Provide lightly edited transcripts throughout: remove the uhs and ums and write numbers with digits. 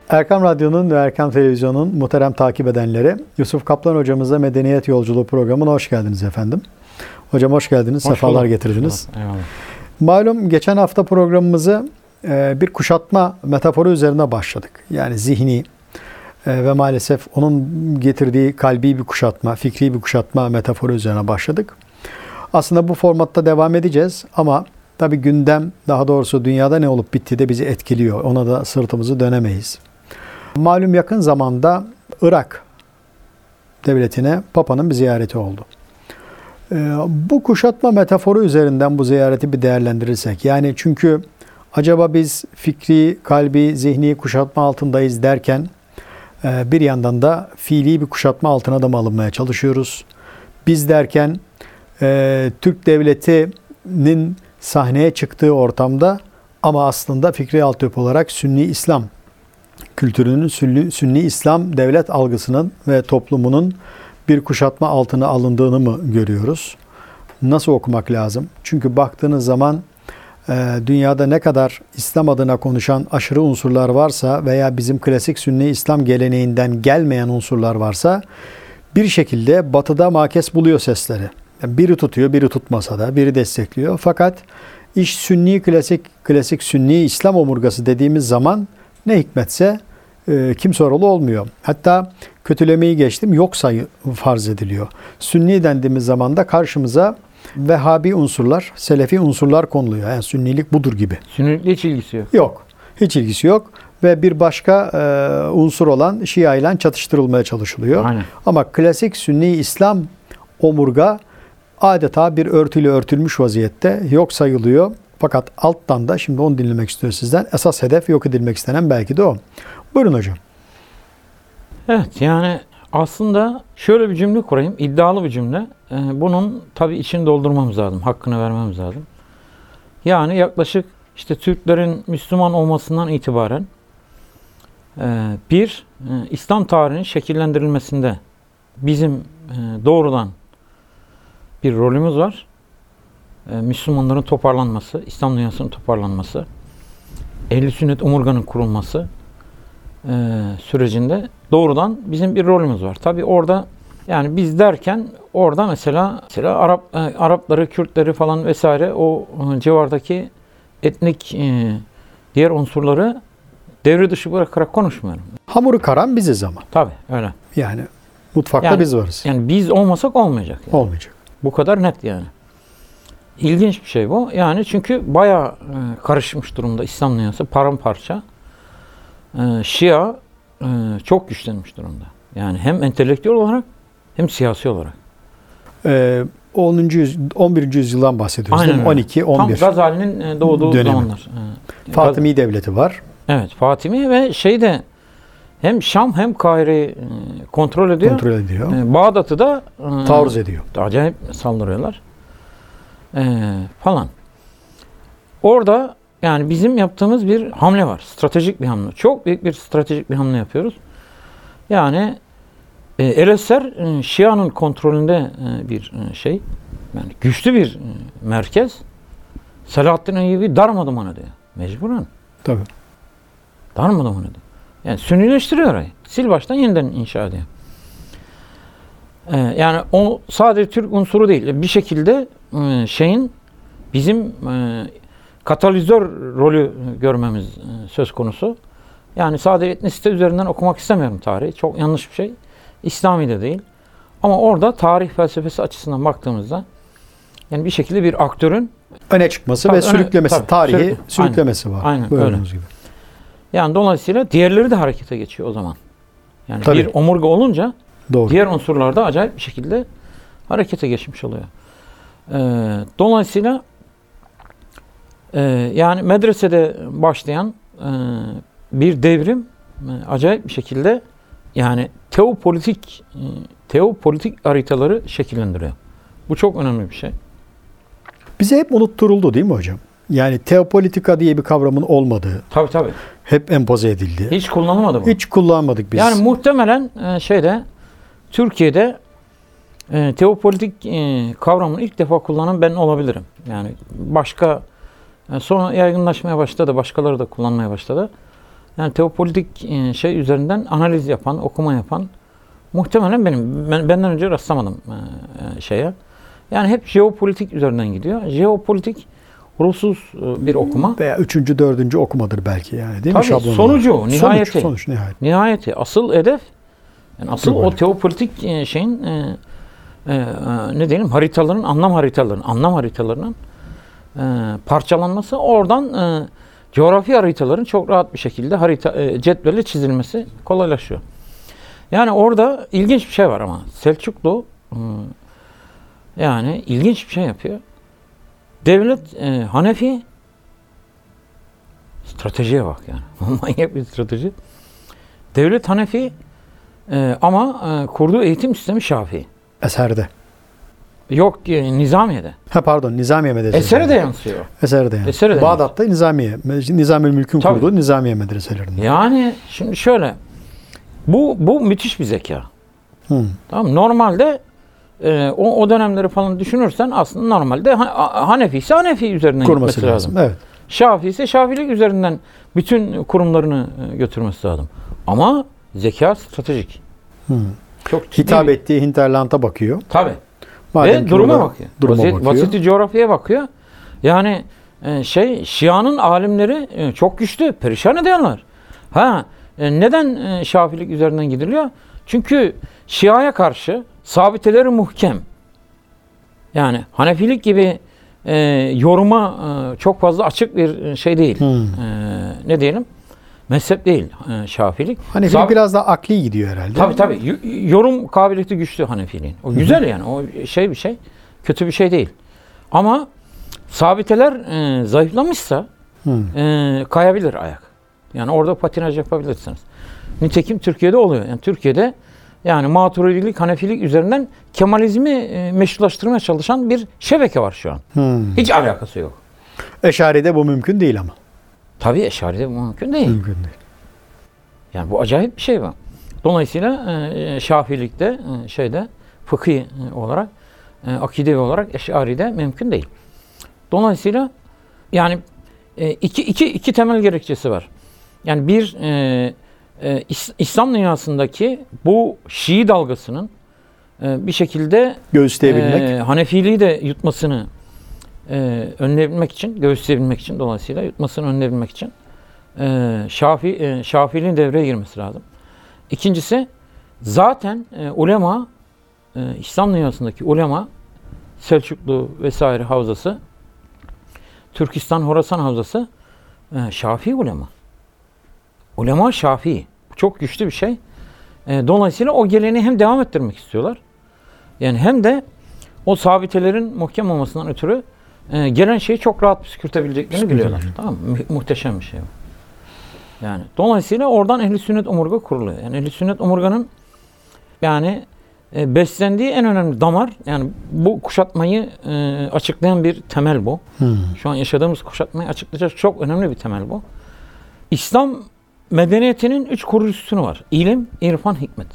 Erkam Radyo'nun ve Erkam Televizyon'un muhterem takip edenleri, Yusuf Kaplan hocamızla Medeniyet Yolculuğu programına hoş geldiniz efendim. Hocam hoş geldiniz, sefalar getirdiniz. Eyvallah. Malum geçen hafta programımızı bir kuşatma metaforu üzerine başladık. Yani zihni ve maalesef onun getirdiği kalbi bir kuşatma, fikri bir kuşatma metaforu üzerine başladık. Aslında bu formatta devam edeceğiz ama tabii gündem, daha doğrusu dünyada ne olup bittiği de bizi etkiliyor. Ona da sırtımızı dönemeyiz. Malum yakın zamanda Irak devletine Papa'nın bir ziyareti oldu. Bu kuşatma metaforu üzerinden bu ziyareti bir değerlendirirsek, yani çünkü acaba biz fikri, kalbi, zihni kuşatma altındayız derken bir yandan da fiili bir kuşatma altına da mı alınmaya çalışıyoruz? Biz derken Türk devletinin sahneye çıktığı ortamda ama aslında fikri altyapı olarak Sünni İslam kültürünün, Sünni İslam devlet algısının ve toplumunun bir kuşatma altına alındığını mı görüyoruz? Nasıl okumak lazım? Çünkü baktığınız zaman dünyada ne kadar İslam adına konuşan aşırı unsurlar varsa veya bizim klasik Sünni İslam geleneğinden gelmeyen unsurlar varsa bir şekilde batıda makes buluyor sesleri. Yani biri tutuyor, biri tutmasa da, biri destekliyor. Fakat iş Sünni klasik Sünni İslam omurgası dediğimiz zaman ne hikmetse kimse oralı olmuyor. Hatta kötülemeyi geçtim, yok sayı farz ediliyor. Sünni dendiğimiz zaman da karşımıza Vehhabi unsurlar, Selefi unsurlar konuluyor. Yani Sünnilik budur gibi. Sünnilikle hiç ilgisi yok. Yok. Hiç ilgisi yok. Ve bir başka unsur olan Şia ile çatıştırılmaya çalışılıyor. Aynen. Ama klasik Sünni İslam omurga adeta bir örtüyle örtülmüş vaziyette yok sayılıyor. Fakat alttan da, şimdi onu dinlemek istiyor sizden, esas hedef yok edilmek istenen belki de o. Buyurun hocam. Evet, yani aslında şöyle bir cümle kurayım. İddialı bir cümle. Bunun tabii içini doldurmamız lazım. Hakkını vermemiz lazım. Yani yaklaşık işte Türklerin Müslüman olmasından itibaren İslam tarihinin şekillendirilmesinde bizim doğrudan bir rolümüz var. Müslümanların toparlanması, İslam dünyasının toparlanması, Ehl-i Sünnet omurganın kurulması sürecinde doğrudan bizim bir rolümüz var. Tabii orada, yani biz derken orada mesela Arapları, Kürtleri falan vesaire o civardaki etnik diğer unsurları devre dışı bırakarak konuşmuyorum. Hamuru karan biziz ama. Tabii öyle. Yani mutfakta biz varız. Yani biz olmasak olmayacak. Yani. Olmayacak. Bu kadar net yani. İlginç bir şey bu. Yani çünkü bayağı karışmış durumda İslam dünyası, paramparça. Şia çok güçlenmiş durumda. Yani hem entelektüel olarak hem siyasi olarak. 11. yüzyıldan bahsediyoruz. Aynen öyle. 12, 11. Tam Gazali'nin doğduğu dönemi. zamanlar. Fatımi devleti var. Evet, Fatimi ve şeyde hem Şam hem Kahire'yi kontrol ediyor. Kontrol ediyor. Bağdat'ı da taarruz ediyor. Acayip saldırıyorlar. Falan. Orada yani bizim yaptığımız bir hamle var. Stratejik bir hamle. Çok büyük bir stratejik bir hamle yapıyoruz. Yani El-Eser Şia'nın kontrolünde bir şey. Yani güçlü bir merkez. Selahaddin Eyyubi darmadağın ediyor. Mecburen. Tabii. Darmadağın ediyor. Yani Sünnileştiriyor orayı. Sil baştan yeniden inşa ediyor. Yani o sadece Türk unsuru değil. Bir şekilde bizim katalizör rolü görmemiz söz konusu. Yani sadece etnisite üzerinden okumak istemiyorum tarihi. Çok yanlış bir şey. İslami de değil. Ama orada tarih felsefesi açısından baktığımızda yani bir şekilde bir aktörün öne çıkması ve sürüklemesi, tarihi sürüklemesi var. Aynen öyle. Gibi. Yani dolayısıyla diğerleri de harekete geçiyor o zaman. Yani tabii. Bir omurga olunca doğru. Diğer unsurlar da acayip bir şekilde harekete geçmiş oluyor. Dolayısıyla yani medresede başlayan bir devrim acayip bir şekilde yani teopolitik haritaları şekillendiriyor. Bu çok önemli bir şey. Bize hep unutturuldu değil mi hocam? Yani teopolitika diye bir kavramın olmadığı. Tabii. Hep empoze edildi. Hiç kullanılmadı bu. Hiç kullanmadık biz. Yani muhtemelen Türkiye'de teopolitik kavramını ilk defa kullanan ben olabilirim. Yani sonra yaygınlaşmaya başladı. Başkaları da kullanmaya başladı. Yani teopolitik şey üzerinden analiz yapan, okuma yapan muhtemelen benden önce rastlamadım şeye. Yani hep jeopolitik üzerinden gidiyor. Jeopolitik ruhsuz bir okuma. Veya 3. 4. okumadır belki yani, değil mi? Tabii Şablonu. sonucu, nihayeti. Sonuç, nihayet. Nihayeti. Asıl hedef, yani asıl Doğru. o teopolitik şeyin ne diyelim, anlam haritalarının parçalanması, oradan coğrafi haritaların çok rahat bir şekilde cetvelle çizilmesi kolaylaşıyor. Yani orada ilginç bir şey var ama Selçuklu yani ilginç bir şey yapıyor. Devlet Hanefi, stratejiye bak yani. Manyak bir strateji. Devlet Hanefi ama kurduğu eğitim sistemi Şafii. Eser'de. Yok, Nizamiye'de. Pardon, Nizamiye Medresesi. Esere de yansıyor. Eser'de yani. Eser'de Bağdat'ta Nizamiye. Nizamül Mülk'ün Tabii. kurduğu Nizamiye medreselerinde. Yani şimdi şöyle, bu müthiş bir zeka. Tamam, normalde o dönemleri falan düşünürsen aslında normalde Hanefi ise Hanefi üzerinden Kurması gitmesi lazım. Evet. Şafii ise Şafiilik üzerinden bütün kurumlarını götürmesi lazım. Ama zeka stratejik. Çok ciddi Hitap ettiği hinterlanda bakıyor. Tabii. Madem Ve ki duruma orada bakıyor. Duruma bakıyor. Vasiti coğrafyaya bakıyor. Yani Şia'nın alimleri çok güçlü, perişan ediyorlar. Neden Şafiilik üzerinden gidiliyor? Çünkü Şia'ya karşı sabiteleri muhkem. Yani Hanefilik gibi yoruma çok fazla açık bir şey değil. Ne diyelim? Mezhep değil Şafiilik. Hanefilik biraz daha akli gidiyor herhalde. Tabii. Yorum kabiliyeti güçlü Hanefiliğin. O güzel yani. O bir şey. Kötü bir şey değil. Ama sabiteler zayıflamışsa kayabilir ayak. Yani orada patinaj yapabilirsiniz. Nitekim Türkiye'de oluyor. Yani Türkiye'de yani Maturidilik, Hanefilik üzerinden Kemalizmi meşrulaştırmaya çalışan bir şebeke var şu an. Hiç alakası yok. Eşari'de bu mümkün değil ama. Tabii Eşari'de bu mümkün değil. Mümkün değil. Yani bu acayip bir şey bu. Dolayısıyla Şafiilikte fıkhi olarak, akidevi olarak Eşari'de mümkün değil. Dolayısıyla yani iki temel gerekçesi var. Yani bir İslam dünyasındaki bu Şii dalgasının bir şekilde göğüsleyebilmek. Hanefiliği de yutmasını önleyebilmek için, göğüsleyebilmek için, dolayısıyla yutmasını önleyebilmek için Şafiiliğin devreye girmesi lazım. İkincisi, zaten ulema, İslam dünyasındaki ulema, Selçuklu vesaire havzası, Türkistan, Horasan havzası Şafii ulema. Ulema Şafii. Çok güçlü bir şey. Dolayısıyla o geleneği hem devam ettirmek istiyorlar. Yani hem de o sabitelerin muhkem olmasından ötürü gelen şeyi çok rahat püskürtebileceklerini biliyorlar. Tamam mı? Muhteşem bir şey bu. Yani dolayısıyla oradan Ehl-i Sünnet omurga kuruluyor. Yani Ehl-i Sünnet omurganın yani beslendiği en önemli damar, yani bu kuşatmayı açıklayan bir temel bu. Şu an yaşadığımız kuşatmayı açıklayacak çok önemli bir temel bu. İslam medeniyetinin 3 kurucusunu var. İlim, irfan, hikmet.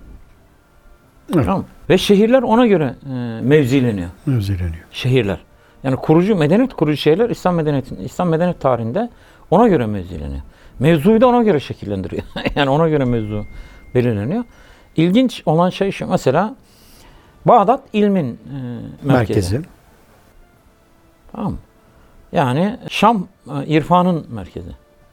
Evet. Tamam. Ve şehirler ona göre mevzileniyor. Şehirler. Yani medeniyet kurucu şehirler İslam medeniyet tarihinde ona göre mevzileniyor. Mevzuyu da ona göre şekillendiriyor. Yani ona göre mevzu belirleniyor. İlginç olan şey şu, mesela Bağdat ilmin merkezi. Tamam mı? Yani Şam irfanın merkezi.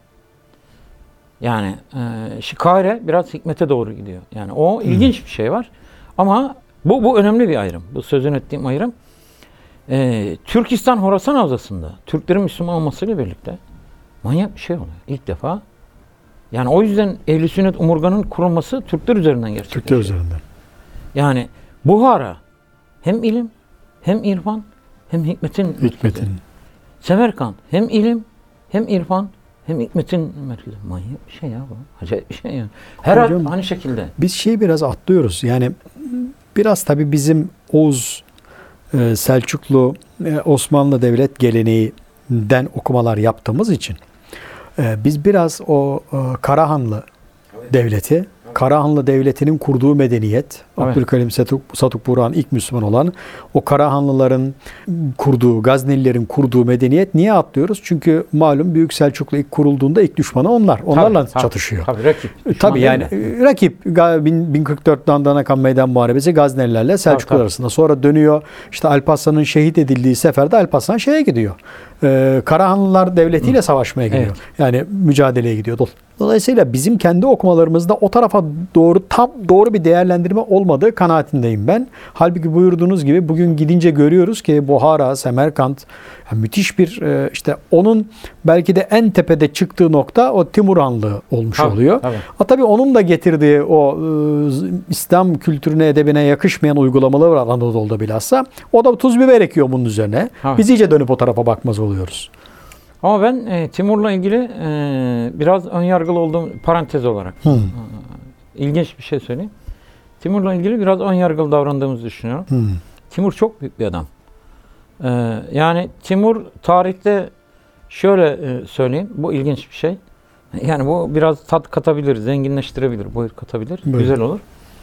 Yani Kahire biraz hikmete doğru gidiyor. Yani o ilginç bir şey var. Ama bu önemli bir ayrım. Bu sözünü ettiğim ayrım. Türkistan Horasan havzasında Türklerin Müslüman olmasıyla birlikte manyak bir şey oluyor. İlk defa. Yani o yüzden Ehl-i Sünnet omurganın kurulması Türkler üzerinden gerçekleşiyor. Türkler üzerinden. Yani Buhara hem ilim, hem irfan, hem hikmetin merkezi. Semerkant hem ilim, hem irfan, hem hikmetin merkezi. Manyak bir şey ya bu. Acayip bir şey yani. Her aynı şekilde. Biz biraz atlıyoruz. Yani biraz tabii bizim Oğuz, Selçuklu, Osmanlı devlet geleneğinden okumalar yaptığımız için biz biraz o Karahanlı devleti, Karahanlı devletinin kurduğu medeniyet, Evet. Abdülkerim Satuk Burhan ilk Müslüman olan o Karahanlıların kurduğu, Gaznelilerin kurduğu medeniyet niye atlıyoruz? Çünkü malum Büyük Selçuklu ilk kurulduğunda ilk düşmanı onlar. Onlarla çatışıyor. Tabii rakip. Tabii yani rakip 1044 Dandanakan Meydan Muharebesi Gaznelilerle Selçuklu arasında. Sonra dönüyor. İşte Alparslan'ın şehit edildiği seferde Alparslan şeye gidiyor. Karahanlılar devletiyle savaşmaya gidiyor. Evet. Yani mücadeleye gidiyor. Dolayısıyla bizim kendi okumalarımızda o tarafa tam doğru bir değerlendirme olmadığı kanaatindeyim ben. Halbuki buyurduğunuz gibi bugün gidince görüyoruz ki Buhara, Semerkant müthiş bir işte onun belki de en tepede çıktığı nokta o Timurhanlığı olmuş oluyor. Tabii onun da getirdiği o İslam kültürüne, edebine yakışmayan uygulamaları var Anadolu'da bilhassa. O da tuz biber ekiyor bunun üzerine. Biz iyice dönüp o tarafa bakmaz oluyoruz. Ama ben Timur'la ilgili biraz önyargılı olduğum parantez olarak ilginç bir şey söyleyeyim. Timur'la ilgili biraz önyargılı davrandığımızı düşünüyorum. Timur çok büyük bir adam. Yani Timur tarihte şöyle söyleyeyim, bu ilginç bir şey. Yani bu biraz tat katabilir, zenginleştirebilir, boyut katabilir, güzel olur.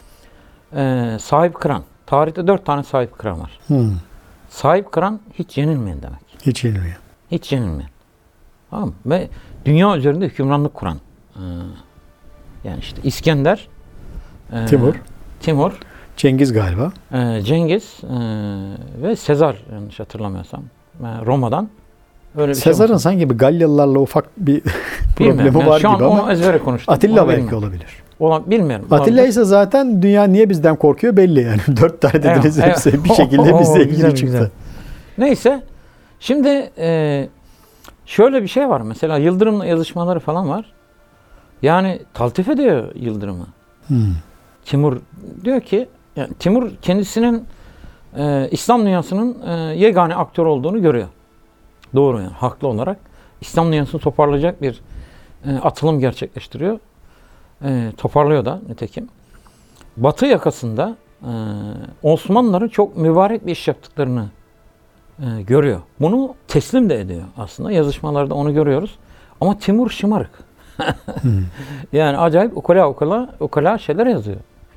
Sahip kıran. Tarihte 4 tane sahip kıran var. Sahip kıran hiç yenilmeyen demek. Hiç yenilmeyen. Hiç yenilmeyen. Tamam mı? Ve dünya üzerinde hükümranlık kuran. Yani işte İskender, Timur, Cengiz galiba. Cengiz ve Sezar yanlış hatırlamıyorsam. Roma'dan. Öyle Sezar'ın sanki bir Galyalılarla ufak bir problemi var şu an gibi ama. Onu ezbere konuştum. Atilla belki olabilir. Bilmiyorum. Atilla ise zaten dünya niye bizden korkuyor belli yani. 4 tane dediniz hepsi bir şekilde bizle ilgili çıktı. Güzel. Neyse. Şimdi şöyle bir şey var. Mesela Yıldırım'la yazışmaları falan var. Yani taltif ediyor Yıldırım'ı. Timur diyor ki, yani Timur kendisinin İslam dünyasının yegane aktör olduğunu görüyor. Doğru yani, haklı olarak. İslam dünyasını toparlayacak bir atılım gerçekleştiriyor. Toparlıyor da nitekim. Batı yakasında Osmanlıların çok mübarek bir iş yaptıklarını görüyor. Bunu teslim de ediyor aslında. Yazışmalarda onu görüyoruz. Ama Timur şımarık. Yani acayip ukala şeyler yazıyor.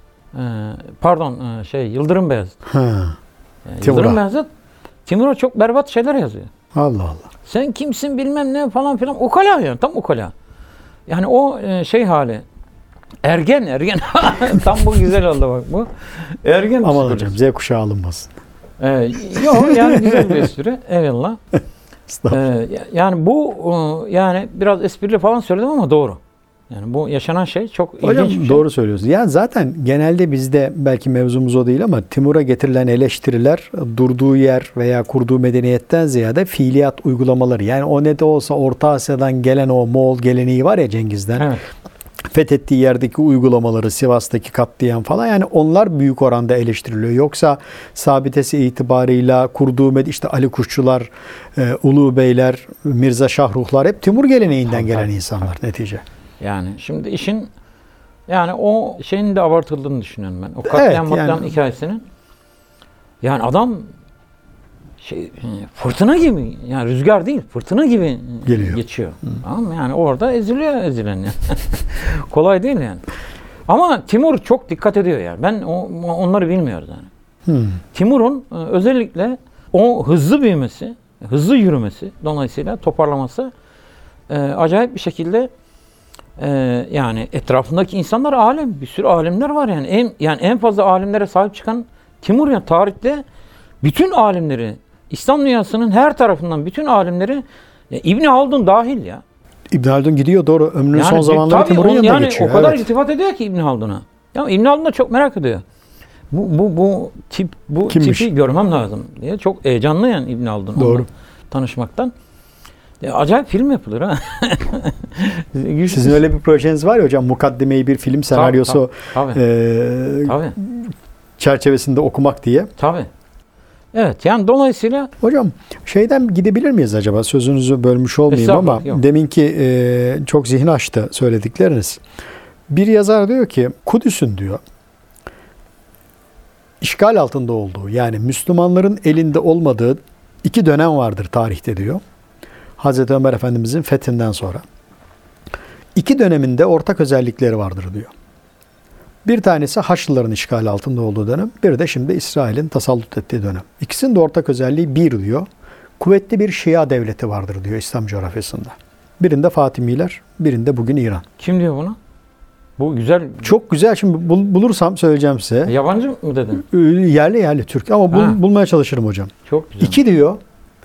Yıldırım Beyazıt. Yıldırım Beyazıt Timur'a çok berbat şeyler yazıyor. Allah Allah. Sen kimsin bilmem ne falan filan. Ukala yani, tam ukala. Yani o hali. Ergen. Tam bu güzel oldu bak bu. Ergen. Aman hocam Z kuşağı alınmasın. Yok yani güzel bir espri. Eyvallah. Yani bu yani biraz esprili falan söyledim ama doğru. Yani bu yaşanan şey çok ilginç bir şey. Doğru söylüyorsun. Yani zaten genelde bizde belki mevzumuz o değil ama Timur'a getirilen eleştiriler durduğu yer veya kurduğu medeniyetten ziyade fiiliyat uygulamaları. Yani o ne de olsa Orta Asya'dan gelen o Moğol geleneği var ya Cengiz'den. Evet. Fethettiği yerdeki uygulamaları, Sivas'taki katliam falan yani onlar büyük oranda eleştiriliyor. Yoksa sabitesi itibarıyla kurduğu işte Ali Kuşçular, Ulu Beyler, Mirza Şahruhlar hep Timur geleneğinden gelen insanlar netice. Yani şimdi işin yani o şeyin de abartıldığını düşünüyorum ben. O katliam hikayesinin. Yani adam fırtına gibi yani rüzgar değil fırtına gibi geçiyor. Tamam yani orada eziliyor ezilen yani. Kolay değil yani. Ama Timur çok dikkat ediyor yani. Ben onları bilmiyoruz yani. Timur'un özellikle o hızlı büyümesi, hızlı yürümesi dolayısıyla toparlaması acayip bir şekilde yani etrafındaki insanlar alim, bir sürü alimler var yani. En fazla alimlere sahip çıkan Timur ya tarihte bütün alimleri İslam dünyasının her tarafından bütün alimleri İbn Haldun dahil ya. İbn Haldun gidiyor doğru. Ömrünün son zamanları Timur'un yanında geçiyor. O kadar iltifat ediyor ki İbn Haldun'a. Ya İbn Haldun da çok merak ediyor. Bu tipi görmem lazım diye. Çok heyecanlı yani İbn Haldun. Doğru. Tanışmaktan. Acayip film yapılır ha. Sizin öyle bir projeniz var ya hocam. Mukaddimeyi bir film senaryosu tabii. Çerçevesinde okumak diye. Tabii. Evet yani dolayısıyla hocam şeyden gidebilir miyiz acaba? Sözünüzü bölmüş olmayayım ama deminki çok zihin açtı söyledikleriniz. Bir yazar diyor ki Kudüs'ün diyor işgal altında olduğu yani Müslümanların elinde olmadığı 2 dönem vardır tarihte diyor. Hazreti Ömer Efendimizin fethinden sonra. 2 döneminde ortak özellikleri vardır diyor. Bir tanesi Haçlıların işgali altında olduğu dönem. Bir de şimdi İsrail'in tasallut ettiği dönem. İkisinin de ortak özelliği bir diyor. Kuvvetli bir Şia devleti vardır diyor İslam coğrafyasında. Birinde Fatimiler, birinde bugün İran. Kim diyor bunu? Bu güzel. Çok güzel. Şimdi bulursam söyleyeceğim size. Yabancı mı dedin? Yerli Türk ama bulmaya çalışırım hocam. Çok güzel. 2 diyor.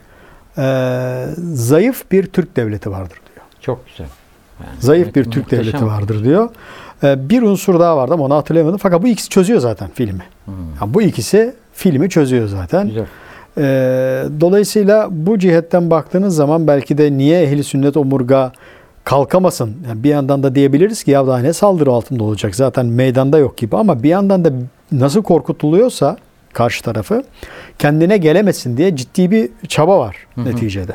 Zayıf bir Türk devleti vardır diyor. Çok güzel. Yani, Zayıf bir Türk devleti vardır diyor. Bir unsur daha vardı ama onu hatırlayamadım. Fakat bu ikisi çözüyor zaten filmi. Yani bu ikisi filmi çözüyor zaten. Güzel. Dolayısıyla bu cihetten baktığınız zaman belki de niye ehli sünnet omurga kalkamasın? Yani bir yandan da diyebiliriz ki ya daha ne saldırı altında olacak zaten meydanda yok gibi, ama bir yandan da nasıl korkutuluyorsa karşı tarafı kendine gelemesin diye ciddi bir çaba var neticede.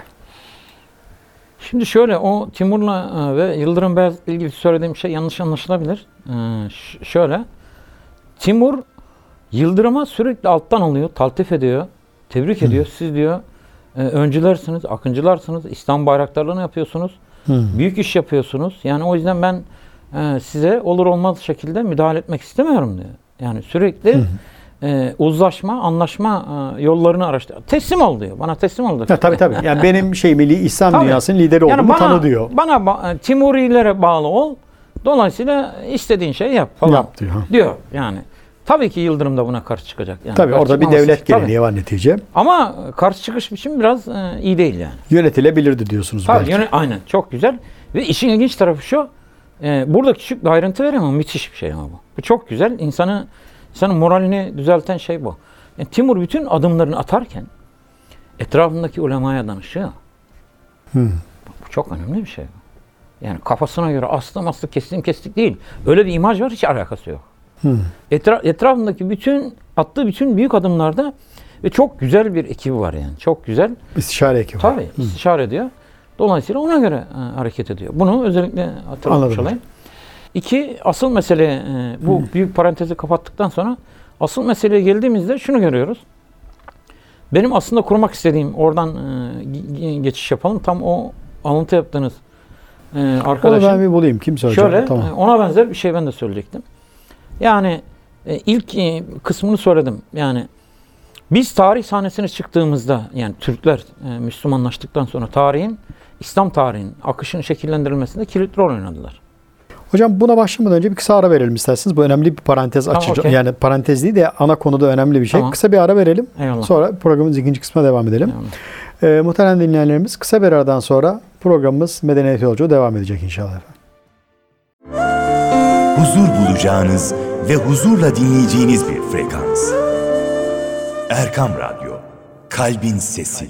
Şimdi şöyle, o Timur'la ve Yıldırım Beyazıt'la ilgili söylediğim şey yanlış anlaşılabilir. Şöyle, Timur Yıldırım'a sürekli alttan alıyor, taltif ediyor, tebrik ediyor. Siz diyor öncülersiniz, akıncılarsınız, İslam bayraktarlığını yapıyorsunuz, büyük iş yapıyorsunuz. Yani o yüzden ben size olur olmaz şekilde müdahale etmek istemiyorum diyor. Yani sürekli uzlaşma, anlaşma yollarını araştırıyor. Teslim ol diyor. Bana teslim ol diyor. Tabii. Yani benim Milli İslam dünyasının lideri yani olduğumu tanı diyor. Bana Timurilere bağlı ol. Dolayısıyla istediğin şeyi yap falan. Yap diyor yani. Tabii ki Yıldırım da buna karşı çıkacak. Yani tabii orada bir devlet geleneği var netice. Ama karşı çıkış biçimi biraz iyi değil yani. Yönetilebilirdi diyorsunuz tabii, belki. Aynen. Çok güzel. Ve işin ilginç tarafı şu. Burada küçük bir ayrıntı vereyim ama müthiş bir şey ama bu. Bu çok güzel. İnsanın moralini düzelten şey bu. Yani Timur bütün adımlarını atarken etrafındaki ulemaya danışıyor. Bu çok önemli bir şey. Yani kafasına göre aslı kestik değil. Öyle bir imaj var, hiç alakası yok. Etrafındaki attığı bütün büyük adımlarda ve çok güzel bir ekibi var yani. Çok güzel. İstişare ekibi. Tabii, istişare ediyor. Dolayısıyla ona göre hareket ediyor. Bunu özellikle hatırlatmış olayım. 2, asıl mesele, bu büyük parantezi kapattıktan sonra asıl meseleye geldiğimizde şunu görüyoruz. Benim aslında kurmak istediğim, oradan geçiş yapalım. Tam o alıntı yaptığınız arkadaşım. Onu ben bir bulayım. Kim söyleyecek? Şöyle, ona benzer bir şey ben de söyleyecektim. Yani ilk kısmını söyledim. Yani biz tarih sahnesine çıktığımızda, yani Türkler Müslümanlaştıktan sonra İslam tarihinin akışını şekillendirilmesinde kilit rol oynadılar. Hocam buna başlamadan önce bir kısa ara verelim isterseniz. Bu önemli bir parantez açacağım. Okay. Yani parantez değil de ana konuda önemli bir şey. Tamam. Kısa bir ara verelim. Eyvallah. Sonra programımızın ikinci kısmına devam edelim. Muhterem dinleyenlerimiz, kısa bir aradan sonra programımız Medeniyet Yolculuğu devam edecek inşallah efendim. Huzur bulacağınız ve huzurla dinleyeceğiniz bir frekans. Erkam Radyo, Kalbin Sesi.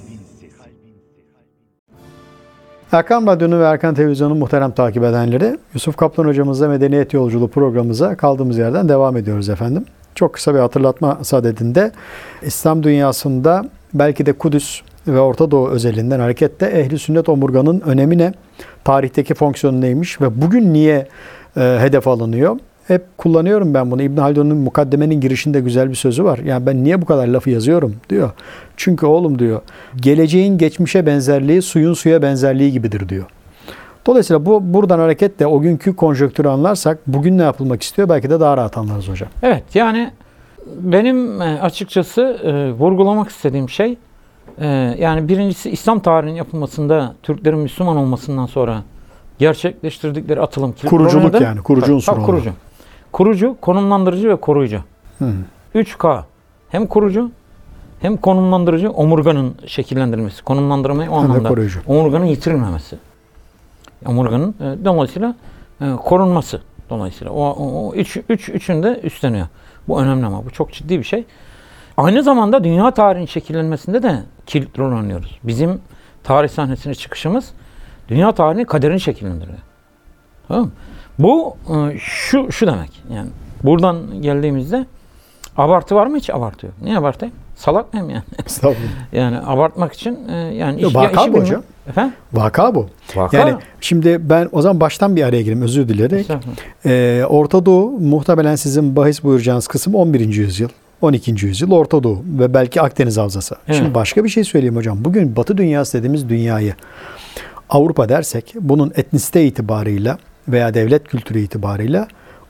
Erkam Radyo'nun ve Erkam Televizyon'un muhterem takip edenleri, Yusuf Kaplan hocamızla Medeniyet Yolculuğu programımıza kaldığımız yerden devam ediyoruz efendim. Çok kısa bir hatırlatma sadedinde İslam dünyasında belki de Kudüs ve Orta Doğu özelinden hareketle ehli sünnet omurganın önemi ne? Tarihteki fonksiyonu neymiş ve bugün niye hedef alınıyor? Hep kullanıyorum ben bunu. İbn Haldun'un mukaddemenin girişinde güzel bir sözü var. Yani ben niye bu kadar lafı yazıyorum diyor. Çünkü oğlum diyor, geleceğin geçmişe benzerliği suyun suya benzerliği gibidir diyor. Dolayısıyla buradan hareketle o günkü konjonktürü anlarsak bugün ne yapılmak istiyor belki de daha rahat anlarız hocam. Evet, yani benim açıkçası vurgulamak istediğim şey, yani birincisi İslam tarihinin yapılmasında Türklerin Müslüman olmasından sonra gerçekleştirdikleri atılım. Kuruculuk yani. Kurucu unsur. Kurucu, konumlandırıcı ve koruyucu. 3K. Hem kurucu hem konumlandırıcı, omurganın şekillendirilmesi. Konumlandırmayı o anlamda. Omurganın yitirilmemesi. Omurganın dolayısıyla korunması. Dolayısıyla o üçünü de üstleniyor. Bu önemli ama bu çok ciddi bir şey. Aynı zamanda dünya tarihinin şekillenmesinde de kilit rol oynuyoruz. Bizim tarih sahnesine çıkışımız dünya tarihinin kaderini şekillendiriyor. Tamam mı? Bu şu demek. Yani buradan geldiğimizde abartı var mı? Hiç abartı yok. Niye abartayım? Salak mıyım yani? Yani abartmak için yani vaka bu hocam. Efendim? Vaka bu. Vaka. Yani şimdi ben o zaman baştan bir araya gireyim, özür dilerim. Orta Doğu muhtemelen sizin bahis buyuracağınız kısım 11. yüzyıl. 12. yüzyıl Orta Doğu ve belki Akdeniz Havzası. Evet. Şimdi başka bir şey söyleyeyim hocam. Bugün Batı dünyası dediğimiz dünyayı Avrupa dersek bunun etnisite itibarıyla veya devlet kültürü itibarıyla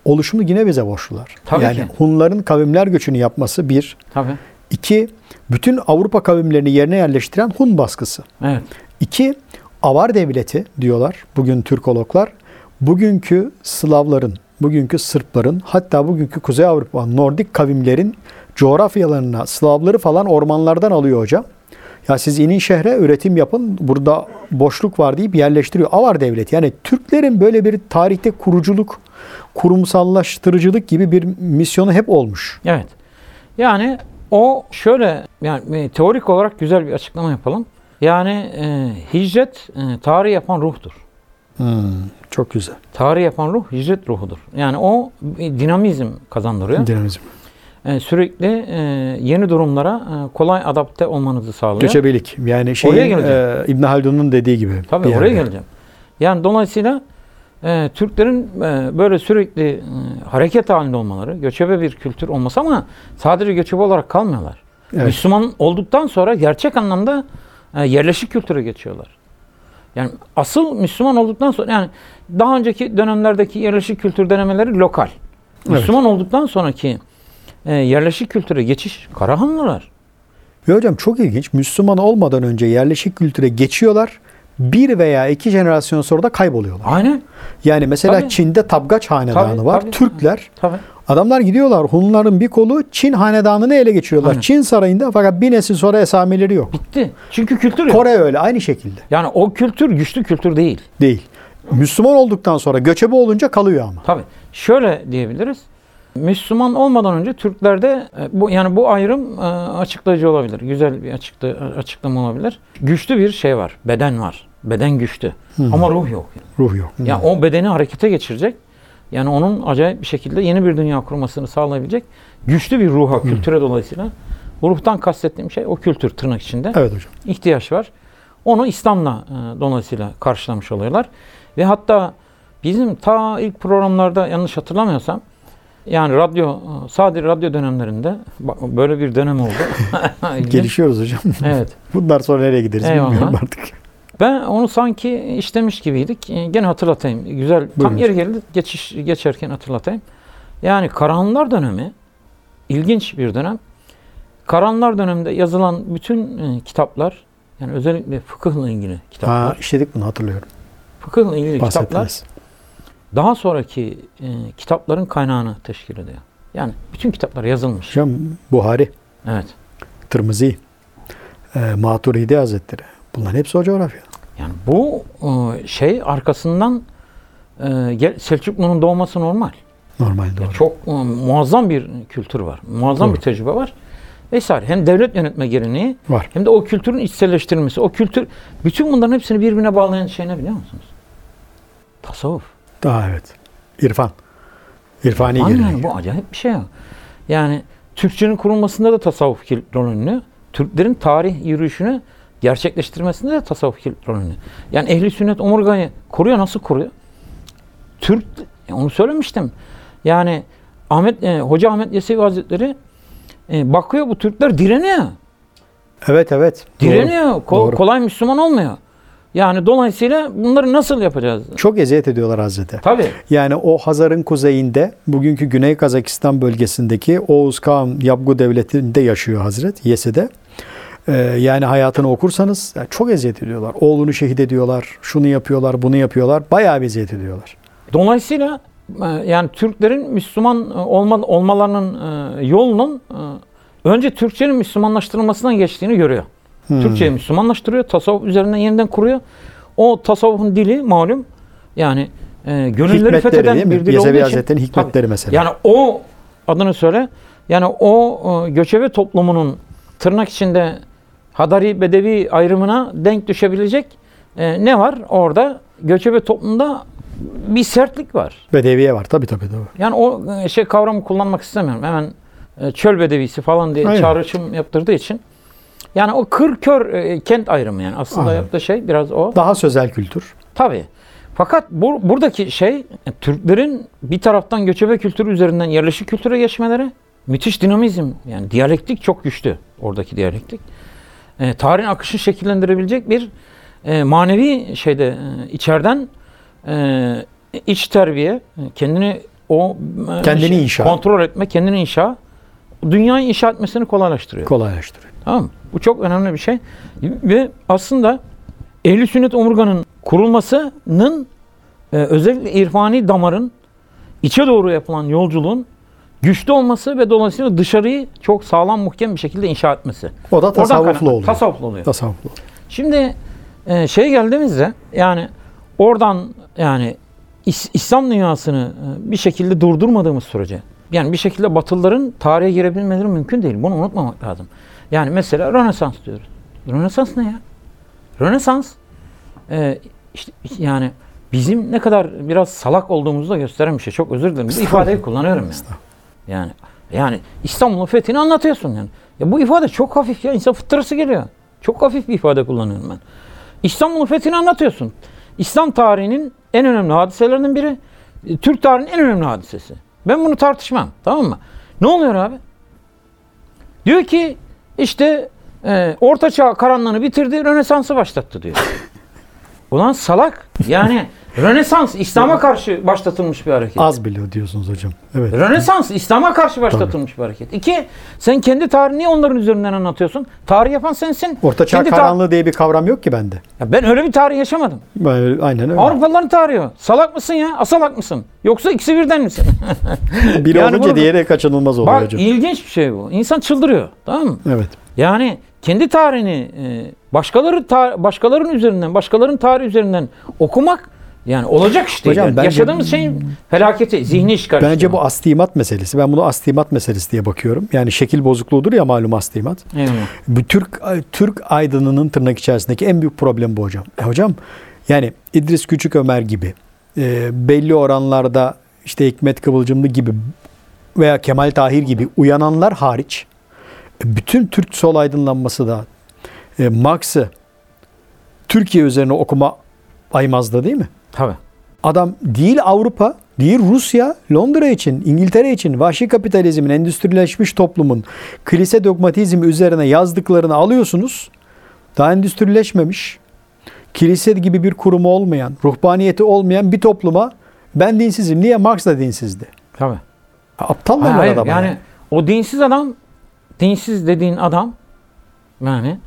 oluşumu yine bize borçlular. Tabii yani ki. Hunların kavimler göçünü yapması bir. Tabii. İki, bütün Avrupa kavimlerini yerine yerleştiren Hun baskısı. Evet. İki, Avar devleti diyorlar bugün Türkologlar. Bugünkü Slavların, bugünkü Sırpların, hatta bugünkü Kuzey Avrupa, Nordik kavimlerin coğrafyalarına Slavları falan ormanlardan alıyor hocam. Ya siz inin şehre üretim yapın, burada boşluk var deyip yerleştiriyor. Avar devleti, yani Türklerin böyle bir tarihte kuruculuk, kurumsallaştırıcılık gibi bir misyonu hep olmuş. Evet. Yani o şöyle, yani teorik olarak güzel bir açıklama yapalım. Yani hicret tarih yapan ruhtur. Çok güzel. Tarih yapan ruh hicret ruhudur. Yani o dinamizm kazandırıyor. Dinamizm. Sürekli yeni durumlara kolay adapte olmanızı sağlıyor. Göçebelik. Yani Oraya geleceğim. İbn Haldun'un dediği gibi. Tabii bir oraya yerde. geleceğim. Yani dolayısıyla Türklerin böyle sürekli hareket halinde olmaları, göçebe bir kültür olması, ama sadece göçebe olarak kalmıyorlar. Evet. Müslüman olduktan sonra gerçek anlamda yerleşik kültüre geçiyorlar. Yani asıl Müslüman olduktan sonra, yani daha önceki dönemlerdeki yerleşik kültür denemeleri lokal. Müslüman olduktan sonraki yerleşik kültüre geçiş Karahanlılar. Ve hocam çok ilginç. Müslüman olmadan önce yerleşik kültüre geçiyorlar. Bir veya iki jenerasyon sonra da kayboluyorlar. Aynen. Yani mesela Tabii. Çin'de Tabgaç hanedanı Tabii, var. tabii. Türkler. Tabii. Adamlar gidiyorlar. Hunların bir kolu Çin hanedanını ele geçiriyorlar. Aynen. Çin sarayında, fakat bir nesil sonra esameleri yok. Bitti. Çünkü kültür yok. Kore öyle aynı şekilde. Yani o kültür güçlü kültür değil. Değil. Müslüman olduktan sonra göçebe olunca kalıyor ama. Tabii. Şöyle diyebiliriz. Müslüman olmadan önce Türklerde bu ayrım açıklayıcı olabilir. Güzel bir açıklama olabilir. Güçlü bir şey var. Beden var. Beden güçlü. Ama ruh yok. Ruh yok. Yani o bedeni harekete geçirecek. Yani onun acayip bir şekilde yeni bir dünya kurmasını sağlayabilecek güçlü bir ruha, kültüre dolayısıyla. Bu ruhtan kastettiğim şey o kültür, tırnak içinde. Evet hocam. İhtiyaç var. Onu İslam'la dolayısıyla karşılamış oluyorlar. Ve hatta bizim ta ilk programlarda, yanlış hatırlamıyorsam, yani sadece radyo dönemlerinde böyle bir dönem oldu. Gelişiyoruz hocam. Evet. Bundan sonra nereye gideriz Eyvallah. bilmiyorum artık. Ben onu sanki işlemiş gibiydik. Gene hatırlatayım. Güzel. Tam Buyurun. yeri geldi. Geçerken hatırlatayım. Yani Karahanlılar dönemi ilginç bir dönem. Karahanlılar döneminde yazılan bütün kitaplar, yani özellikle fıkıhla ilgili kitaplar. İşledik bunu, hatırlıyorum. Fıkıhla ilgili kitaplar Bahsettiniz. daha sonraki kitapların kaynağını teşkil ediyor. Yani bütün kitaplar yazılmış. Hocam Buhari, Evet. Tirmizi, Maturidi Hazretleri. Bunların hepsi o coğrafya. Yani bu arkasından Selçuklu'nun doğması normal. Normal, doğru. Çok muazzam bir kültür var. Muazzam Doğru. bir tecrübe var. Vesaire. Hem devlet yönetme geleneği Var. hem de o kültürün içselleştirilmesi. O kültür, bütün bunların hepsini birbirine bağlayan şey ne biliyor musunuz? Tasavvuf. Daha evet. İrfan. İrfani Aynen, gelenek. bu acayip bir şey ya. Yani Türkçenin kurulmasında da tasavvuf kilit rol oynuyor. Türklerin tarih yürüyüşünü gerçekleştirmesinde de tasavvuf kilit rol oynuyor. Yani ehli sünnet omurgayı koruyor. Nasıl koruyor? Onu söylemiştim. Yani Hoca Ahmet Yesevi Hazretleri bakıyor, bu Türkler direniyor. Evet. Direniyor. Doğru. Kolay Müslüman olmuyor. Yani dolayısıyla bunları nasıl yapacağız? Çok eziyet ediyorlar Hazreti. Tabii. Yani o Hazar'ın kuzeyinde, bugünkü Güney Kazakistan bölgesindeki Oğuz Kağan Yabgu Devleti'nde yaşıyor Hazret Yese'de. Yani hayatını okursanız çok eziyet ediyorlar. Oğlunu şehit ediyorlar. Şunu yapıyorlar, bunu yapıyorlar. Bayağı bir eziyet ediyorlar. Dolayısıyla yani Türklerin Müslüman olmalarının yolunun önce Türkçenin Müslümanlaştırılmasından geçtiğini görüyor. Türkçeyi Müslümanlaştırıyor, tasavvuf üzerinden yeniden kuruyor. O tasavvufun dili malum, yani gönülleri Hikmetleri fetheden değil mi? bir dil Yesevi olduğu için. Hazretleri'nin hikmetleri Tabii. mesela. Yani o, adını söyle, yani o göçebe toplumunun tırnak içinde Hadari Bedevi ayrımına denk düşebilecek ne var orada? Göçebe toplumda bir sertlik var. Bedeviye var. Tabii. Yani o kavramı kullanmak istemiyorum. Hemen çöl bedevisi falan diye Aynen. çağrışım yaptırdığı için. Yani o kör kent ayrımı, yani aslında Aynen. yaptığı şey biraz o. Daha sözel kültür. Tabii. Fakat buradaki Türklerin bir taraftan göçebe kültürü üzerinden yerleşik kültüre geçmeleri, müthiş dinamizm, yani diyalektik çok güçlü, oradaki diyalektik. Tarihin akışını şekillendirebilecek bir manevi içeriden iç terbiye, kendini o Kendini inşa. kontrol etme, kendini inşa, dünyayı inşa etmesini kolaylaştırıyor. Kolaylaştırıyor. Tamam mı? Bu çok önemli bir şey. Ve aslında Ehl-i Sünnet omurganın kurulmasının özellikle irfani damarın içe doğru yapılan yolculuğun güçlü olması ve dolayısıyla dışarıyı çok sağlam, muhkem bir şekilde inşa etmesi. O da tasavvuflu oluyor. Tasavvuflu oluyor. Tasavvuflu. Şimdi şeye geldiğimizde yani oradan yani İslam dünyasını bir şekilde durdurmadığımız sürece, yani bir şekilde Batılıların tarihe girebilmeleri mümkün değil. Bunu unutmamak lazım. Yani mesela Rönesans diyoruz. Rönesans ne ya? Rönesans işte yani bizim ne kadar biraz salak olduğumuzu da gösteren bir şey. Çok özür dilerim. Bu ifadeyi kullanıyorum yani. Yani İstanbul'un fethini anlatıyorsun yani. Ya bu ifade çok hafif ya. İnsan fıttırası geliyor. Çok hafif bir ifade kullanıyorum ben. İstanbul'un fethini anlatıyorsun. İslam tarihinin en önemli hadiselerinden biri. Türk tarihinin en önemli hadisesi. Ben bunu tartışmam. Tamam mı? Ne oluyor abi? Diyor ki işte Orta Çağ karanlığını bitirdi, Rönesans'ı başlattı diyor. Ulan salak. Yani Rönesans İslam'a karşı başlatılmış bir hareket. Az biliyor diyorsunuz hocam. Evet. Rönesans İslam'a karşı başlatılmış bir hareket. İki, sen kendi tarihini niye onların üzerinden anlatıyorsun? Tarih yapan sensin. Orta Çağ Kendi karanlığı diye bir kavram yok ki bende. Ya ben öyle bir tarih yaşamadım. Aynen öyle. Avrupalıların tarihi o. Salak mısın ya? Asalak mısın? Yoksa ikisi birden misin? Biri Yani olunca bunu- diğeri kaçınılmaz oluyor Bak hocam. ilginç bir şey bu. İnsan çıldırıyor. Tamam mı? Evet. Yani kendi tarihini başkalarının üzerinden, başkalarının tarihi üzerinden okumak yani olacak iş değil. Hocam, Yani bence- yaşadığımız şeyin felaketi, zihni işgal. Bence bu astimat meselesi. Ben bunu astimat meselesi diye bakıyorum. Yani şekil bozukluğudur ya malum astimat. Eyvallah. Bu Türk aydınının tırnak içerisindeki en büyük problem bu hocam. Hocam yani İdris Küçükömer gibi belli oranlarda işte Hikmet Kıvılcımlı gibi veya Kemal Tahir gibi uyananlar hariç bütün Türk sol aydınlanması da Marx'ı Türkiye üzerine okuma aymazda değil mi? Tabii. Adam değil Avrupa, değil Rusya, Londra için, İngiltere için vahşi kapitalizmin, endüstrileşmiş toplumun kilise dogmatizmi üzerine yazdıklarını alıyorsunuz. Daha endüstrileşmemiş, kilise gibi bir kurumu olmayan, ruhbaniyeti olmayan bir topluma ben dinsizim. Niye? Marx da dinsizdi. Tabii. Aptal mı Hayır, adam? yani o dinsiz adam, dinsiz dediğin adam yani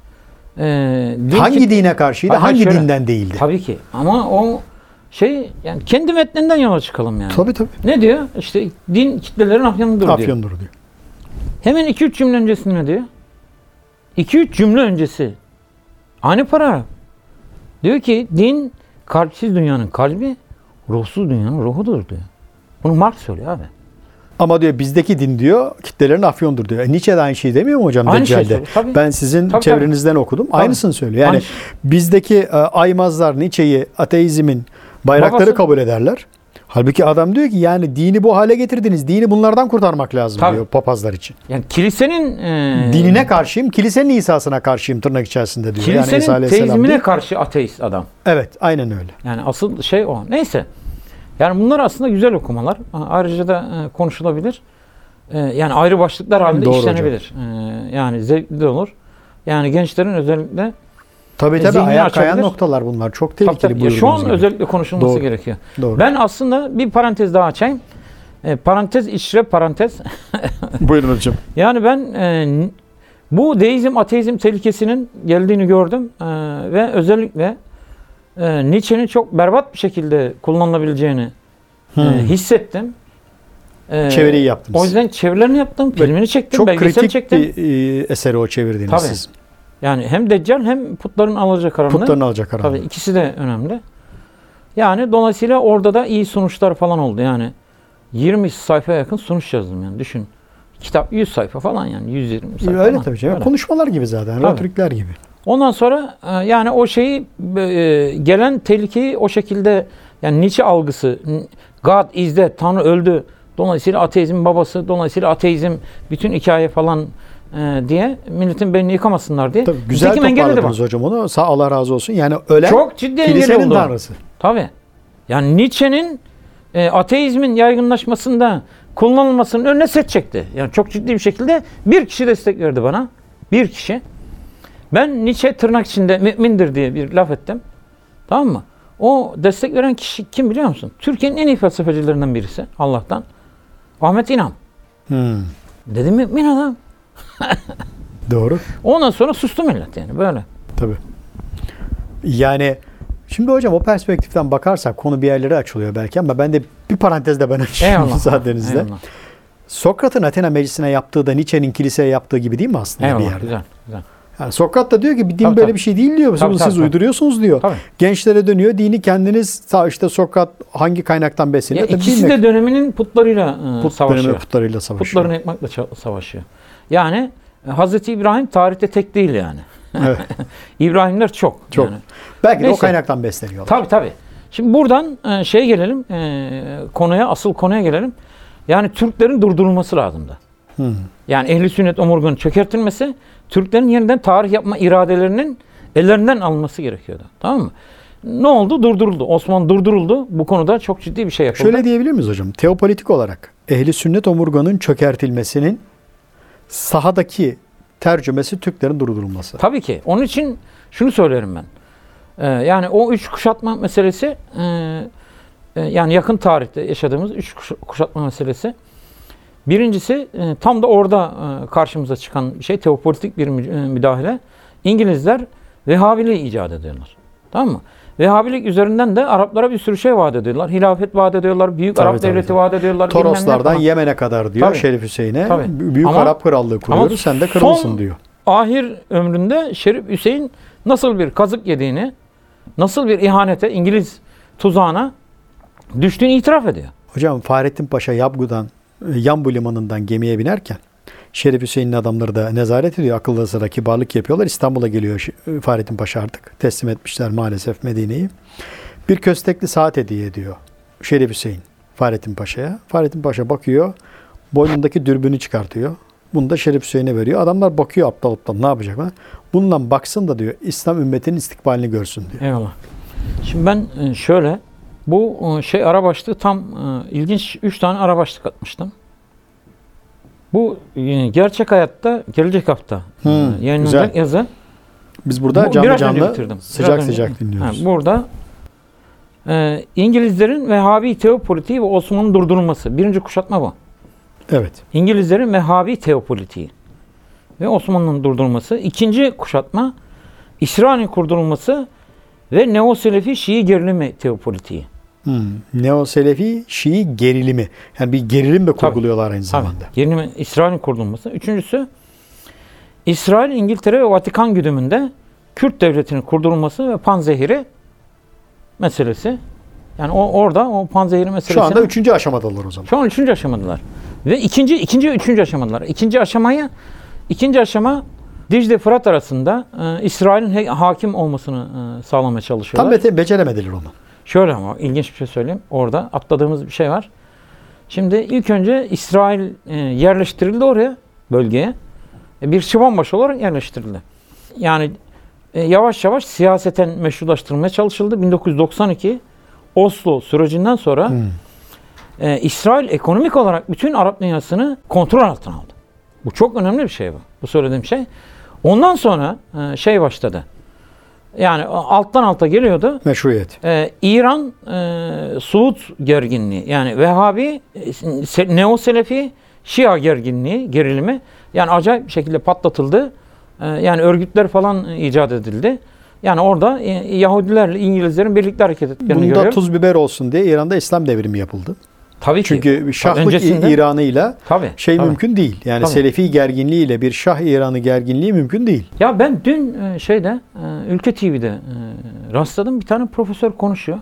hangi dine karşıydı? Hayır, hangi şöyle, dinden değildi? Tabii ki. Ama o şey yani kendi metninden yola çıkalım yani. Tabii. Ne diyor? İşte din kitlelerin afyonudur diyor. Afyondur diyor. Hemen 2-3 cümle öncesinde ne diyor? 2-3 cümle öncesi. Aynı paragraf. Diyor ki din kalpsiz dünyanın kalbi, ruhsuz dünyanın ruhudur diyor. Bunu Marx söylüyor abi. Ama diyor bizdeki din diyor kitlelerin afyondur diyor. Nietzsche de aynı şeyi demiyor mu hocam Aynı şey Deccal'de? söylüyor, tabii. Ben sizin Tabii, çevrenizden okudum. Aynısını söylüyor. Yani Aynı- bizdeki aymazlar Nietzsche'yi ateizmin bayrakları Babası- kabul ederler. Halbuki adam diyor ki yani dini bu hale getirdiniz. Dini bunlardan kurtarmak lazım Tabii. diyor papazlar için. Yani kilisenin Dinine karşıyım, kilisenin İsa'sına karşıyım tırnak içerisinde diyor. Yani İsa kilisenin Aleyhisselam teizmine değil. karşı ateist adam. Evet, aynen öyle. Yani asıl şey o. Neyse. Yani bunlar aslında güzel okumalar. Ayrıca da konuşulabilir. Yani ayrı başlıklar halinde Doğru işlenebilir. Yani zevkli de olur. Yani gençlerin özellikle Tabii zihnini ayak kayan açabilir. noktalar bunlar. Çok tabii, tehlikeli tabii. Ya şu buyurduğunuz an gibi. özellikle konuşulması Doğru. gerekiyor. Doğru. Ben aslında bir parantez daha açayım. Parantez içre parantez. Buyurun hocam. Yani ben bu deizm ateizm tehlikesinin geldiğini gördüm ve özellikle Nietzsche'nin çok berbat bir şekilde kullanılabileceğini hissettim. Çeviriyi yaptınız. O yüzden çevirilerini yaptım, filmini çektim, Çok belgesel kritik çektim. bir eseri o çevirdiğiniz Tabii. siz. Yani hem Deccal hem putların alacakaranlığı. Putların alacak karanlığı. Tabii ikisi de önemli. Yani dolayısıyla orada da iyi sonuçlar falan oldu. Yani 20 sayfaya yakın sonuç yazdım yani düşün. Kitap 100 sayfa falan yani 120 sayfa Öyle falan. tabii canım. Öyle. Konuşmalar gibi zaten. Tabii. Retorikler gibi. Ondan sonra yani o şeyi gelen tehlikeyi o şekilde yani Nietzsche algısı God is dead, Tanrı öldü. Dolayısıyla ateizmin babası, dolayısıyla ateizm bütün hikaye falan diye milletin beynini yıkamasınlar diye. Tabii, güzel Nitekim engelledi toparladınız bak. hocam onu. Sağ Allah razı olsun. Yani ölen Çok ciddi engel kilisenin oldu. tanrısı. Tabii. Yani Nietzsche'nin ateizmin yaygınlaşmasında kullanılmasının önüne set çekti. Yani çok ciddi bir şekilde bir kişi destek verdi bana. Bir kişi. Ben Nietzsche tırnak içinde mümindir diye bir laf ettim. Tamam mı? O destek veren kişi kim biliyor musun? Türkiye'nin en iyi felsefecilerinden birisi Allah'tan. Ahmet İnan. Dedim mümin adam. Doğru. Ondan sonra sustu millet yani böyle. Tabii. Yani şimdi hocam o perspektiften bakarsak konu bir yerlere açılıyor belki ama ben de bir parantezde ben açayım müsaadenizle. Eyvallah. Sokrat'ın Athena Meclisi'ne yaptığı da Nietzsche'nin kiliseye yaptığı gibi değil mi aslında bir Eyvallah. yerde? Güzel. Güzel. Yani Sokrat da diyor ki bir din Tabii, böyle tabii. bir şey değil diyor. Tabii, Siz tabii. uyduruyorsunuz diyor. Tabii. Gençlere dönüyor. Dini kendiniz işte Sokrat hangi kaynaktan besleniyor? İkisi de döneminin putlarıyla savaşıyor. Putlarıyla savaşıyor. Putlarını ekmekle savaşıyor. Yani Hazreti İbrahim tarihte tek değil yani. Evet. İbrahimler çok. Çok. Yani. Belki de o Neyse. kaynaktan besleniyorlar. Tabii tabii. Şimdi buradan şeye gelelim. Asıl konuya gelelim. Yani Türklerin durdurulması lazımdı. Yani ehli sünnet omurganın çökertilmesi, Türklerin yeniden tarih yapma iradelerinin ellerinden alınması gerekiyordu. Tamam mı? Ne oldu? Durduruldu. Osmanlı durduruldu. Bu konuda çok ciddi bir şey yapıldı. Şöyle diyebilir miyiz hocam? Teopolitik olarak ehli sünnet omurganın çökertilmesinin sahadaki tercümesi Türklerin durdurulması. Tabii ki. Onun için şunu söylerim ben. Yani o üç kuşatma meselesi yani yakın tarihte yaşadığımız üç kuşatma meselesi. Birincisi tam da orada karşımıza çıkan bir şey, teopolitik bir müdahale. İngilizler Vehhabiliği icat ediyorlar. Tamam mı? Vehhabilik üzerinden de Araplara bir sürü şey vaat ediyorlar. Hilafet vaat ediyorlar, büyük Arap devleti vaat ediyorlar. Toroslardan Yemen'e kadar diyor Tabii. Şerif Hüseyin'e. Tabii. Büyük Ama- Arap Krallığı kuruyoruz, sen de kralısın diyor. Ahir ömründe Şerif Hüseyin nasıl bir kazık yediğini, nasıl bir ihanete, İngiliz tuzağına düştüğünü itiraf ediyor. Hocam Fahrettin Paşa Yanbu limanından gemiye binerken Şerif Hüseyin'in adamları da nezaret ediyor. Akıllı sıra kibarlık yapıyorlar. İstanbul'a geliyor Fahrettin Paşa artık. Teslim etmişler maalesef Medine'yi. Bir köstekli saat hediye ediyor Şerif Hüseyin Fahrettin Paşa'ya. Fahrettin Paşa bakıyor. Boynundaki dürbünü çıkartıyor. Bunu da Şerif Hüseyin'e veriyor. Adamlar bakıyor aptal aptal ne yapacaklar. Bununla baksın da diyor İslam ümmetinin istikbalini görsün diyor. Eyvallah. Şimdi ben şöyle, bu ara başlığı tam ilginç 3 tane ara başlık atmıştım. Bu gerçek hayatta gelecek hafta yayınlanacak güzel. yazı. Biz burada Bu, canlı biraz önce canlı bitirdim. sıcak Biraz önce. sıcak dinliyoruz. Burada İngilizlerin Vehhabi teopolitiği ve Osmanlı'nın durdurulması. Birinci kuşatma bu. Evet. İngilizlerin Vehhabi teopolitiği ve Osmanlı'nın durdurulması. İkinci kuşatma İsrail'in kurdurulması ve Neo-Selefi Şii gerilimi teopolitiği. Neo-Selefi Şii gerilimi. Yani bir gerilim de kurguluyorlar aynı zamanda. Gerilimi, İsrail'in kurulması. Üçüncüsü İsrail, İngiltere ve Vatikan güdümünde Kürt devletinin kurdurulması ve panzehiri meselesi. Yani orada o panzehiri meselesi. Şu anda 3. aşamadalar o zaman. Şu an 3. aşamadılar. Ve ikinci ve 3. aşamadılar. İkinci aşama Dicle Fırat arasında İsrail'in hakim olmasını sağlamaya çalışıyorlar. Tam beceremediler onu. Şöyle ama ilginç bir şey söyleyeyim. Orada atladığımız bir şey var. Şimdi ilk önce İsrail yerleştirildi oraya, bölgeye. Bir çıbanbaşı olarak yerleştirildi. Yani yavaş yavaş siyaseten meşrulaştırılmaya çalışıldı. 1992 Oslo sürecinden sonra İsrail ekonomik olarak bütün Arap dünyasını kontrol altına aldı. Bu çok önemli bir şey bu. Bu söylediğim şey. Ondan sonra şey başladı. Yani alttan alta geliyordu. Meşruiyet. İran Suud gerginliği, yani Vehhabi, Neo-Selefi, Şia gerilimi yani acayip bir şekilde patlatıldı. Yani örgütler falan icat edildi. Yani orada Yahudilerle İngilizlerin birlikte hareket ettiklerini Bunda görüyoruz. tuz biber olsun diye İran'da İslam devrimi yapıldı. Tabii ki. Çünkü Şahlık öncesinde- İran'ıyla Tabii. mümkün değil. Yani Tabii. Selefi gerginliğiyle bir Şah İran'ı gerginliği mümkün değil. Ya ben dün Ülke TV'de rastladım. Bir tane profesör konuşuyor.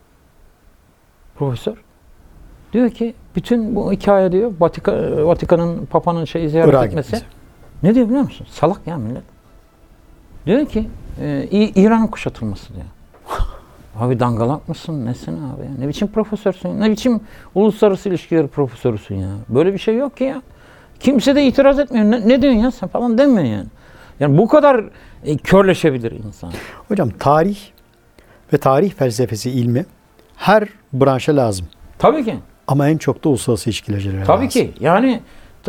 Profesör. Diyor ki bütün bu hikaye diyor Vatikan'ın Papa'nın ziyaret Irak'a etmesi. gitmesi. Ne diyor biliyor musun? Salak ya millet. Diyor ki İran'ın kuşatılması diyor. Abi dangalak mısın? Nesin abi ya? Ne biçim profesörsün? Ne biçim uluslararası ilişkiler profesörüsün ya? Böyle bir şey yok ki ya. Kimse de itiraz etmiyor. Ne diyorsun ya sen falan demiyor yani. Yani bu kadar körleşebilir insan. Hocam tarih ve tarih felsefesi ilmi her branşa lazım. Tabii ki. Ama en çok da uluslararası ilişkiler lazım. Tabii ki. Yani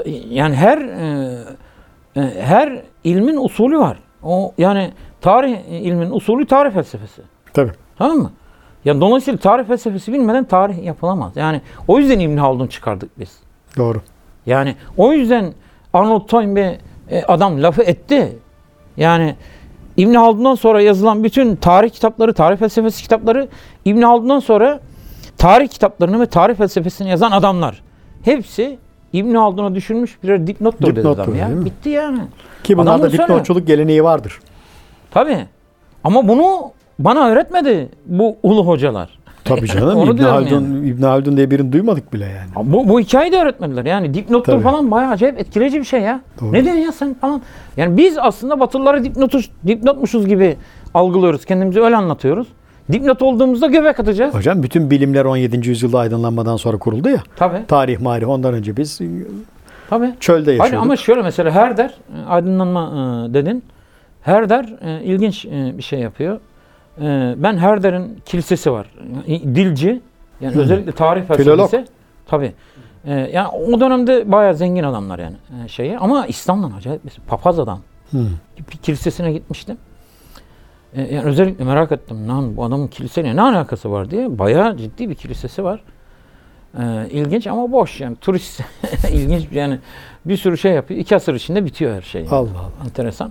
her ilmin usulü var. O yani tarih ilmin usulü tarih felsefesi. Tabii. Tamam mı? Yani dolayısıyla tarih felsefesi bilmeden tarih yapılamaz. Yani o yüzden İbn Haldun çıkardık biz. Doğru. Yani o yüzden Arnold Toynbee adam lafı etti. Yani İbn Haldun'dan sonra yazılan bütün tarih kitapları, tarih felsefesi kitapları, İbn Haldun'dan sonra tarih kitaplarını ve tarih felsefesini yazan adamlar. Hepsi İbn Haldun'a düşünmüş birer dipnottur dedi adam ya. Bitti yani. Ki bunlarda Adam bunu dipnotçuluk geleneği vardır. Tabii. Ama bunu bana öğretmedi bu ulu hocalar. Tabii canım. Onu İbn diyorum Haldun, İbn Haldun diye birini duymadık bile yani. Bu hikayeyi de öğretmediler. Yani dipnottur Tabii. falan bayağı acayip etkileyici bir şey ya. Doğru. Ne dedin ya sen falan. Yani biz aslında Batılıları dipnotmuşuz gibi algılıyoruz. Kendimizi öyle anlatıyoruz. Dipnot olduğumuzda göbek atacağız. Hocam bütün bilimler 17. yüzyılda aydınlanmadan sonra kuruldu ya. Tabii. Tarih, marih ondan önce biz Tabii. çölde yaşıyorduk. Hayır, ama şöyle mesela Herder aydınlanma dedin. Herder ilginç bir şey yapıyor. Ben Herder'in kilisesi var. Dilci. Yani özellikle tarih felsefesi. Filolog. Tabii. Yani o dönemde bayağı zengin adamlar yani şeyi. Ama İslam'dan acayip bir papaz adam. Bir kilisesine gitmiştim. Yani özellikle merak ettim. Lan bu adamın kiliseyle ne alakası var diye. Bayağı ciddi bir kilisesi var. İlginç ama boş yani. Turist. İlginç yani. Bir sürü şey yapıyor. 2 asır içinde bitiyor her şey. Yani. Allah Allah. Enteresan.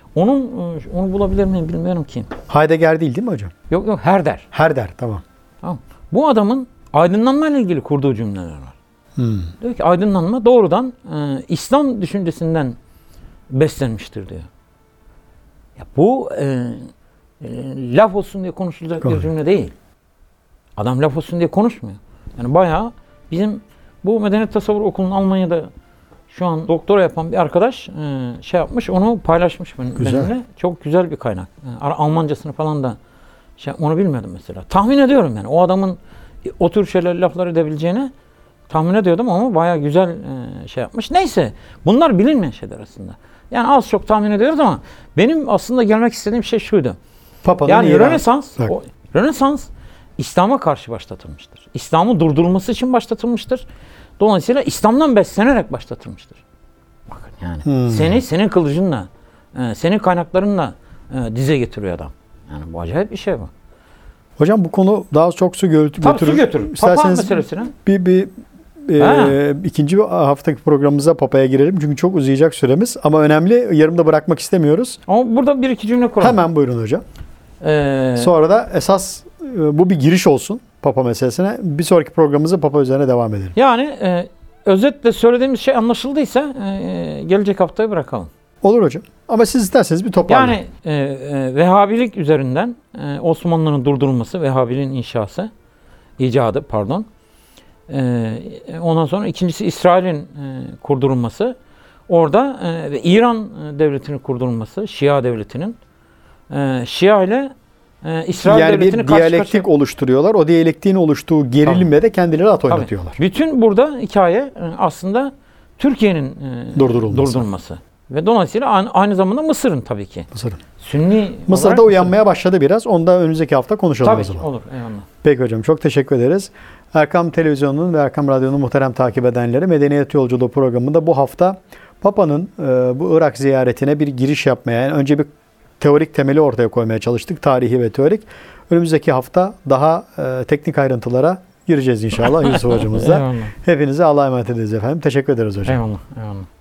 Onu bulabilir miyim bilmiyorum ki. Heidegger değil mi hocam? Yok Herder. Herder tamam. Tamam. Bu adamın aydınlanma ile ilgili kurduğu cümleler var. Diyor ki aydınlanma doğrudan İslam düşüncesinden beslenmiştir diyor. Ya bu laf olsun diye konuşulacak bir cümle değil. Adam laf olsun diye konuşmuyor. Yani bayağı bizim bu Medeniyet Tasavvur Okulu'nun Almanya'da şu an doktora yapan bir arkadaş şey yapmış, onu paylaşmış benimle. Çok güzel bir kaynak. Almancasını falan da onu bilmiyordum mesela. Tahmin ediyorum yani o adamın o tür şeyler laflar edebileceğini tahmin ediyordum ama bayağı güzel şey yapmış. Neyse bunlar bilinmeyen şeyler aslında. Yani az çok tahmin ediyoruz ama benim aslında gelmek istediğim şey şuydu. Papa'nın Yani Rönesans İslam'a karşı başlatılmıştır. İslam'ın durdurulması için başlatılmıştır. Dolayısıyla İslam'dan beslenerek başlatılmıştır. Bakın yani senin kılıcınla, senin kaynaklarınla dize getiriyor adam. Yani bu acayip bir şey bu. Hocam bu konu daha çok su götürür. Tabii su götürür. Papa meselesine. İkinci haftaki programımıza Papa'ya girelim. Çünkü çok uzayacak süremiz. Ama önemli. Yarımda bırakmak istemiyoruz. Ama burada bir iki cümle kuralım. Hemen buyurun hocam. Sonra da esas bu bir giriş olsun Papa meselesine. Bir sonraki programımızda Papa üzerine devam edelim. Yani özetle söylediğimiz şey anlaşıldıysa gelecek haftaya bırakalım. Olur hocam. Ama siz isterseniz bir toparlayın. Yani Vehhabilik üzerinden Osmanlı'nın durdurulması, Vehhabiliğin icadı. Ondan sonra ikincisi İsrail'in kurdurulması. Orada İran devletinin kurdurulması, Şia devletinin. Şia ile İsrail yani devletini bir diyalektik oluşturuyorlar. O diyalektiğin oluştuğu gerilimle de kendileri at oynatıyorlar. Bütün burada hikaye aslında Türkiye'nin durdurulması. Ve dolayısıyla aynı zamanda Mısır'ın tabii ki. Mısır'da uyanmaya başladı biraz. Onu da önümüzdeki hafta konuşalım tabii o zaman. Tabii olur. Eyvallah. Peki hocam çok teşekkür ederiz. Erkam Televizyonu'nun ve Erkam Radyo'nun muhterem takip edenleri Medeniyet Yolculuğu programında bu hafta Papa'nın bu Irak ziyaretine bir giriş yapmaya, yani önce bir teorik temeli ortaya koymaya çalıştık. Tarihi ve teorik. Önümüzdeki hafta daha teknik ayrıntılara gireceğiz inşallah Yusuf hocamızla. Hepinize Allah'a emanet ediniz efendim. Teşekkür ederiz hocam. Eyvallah.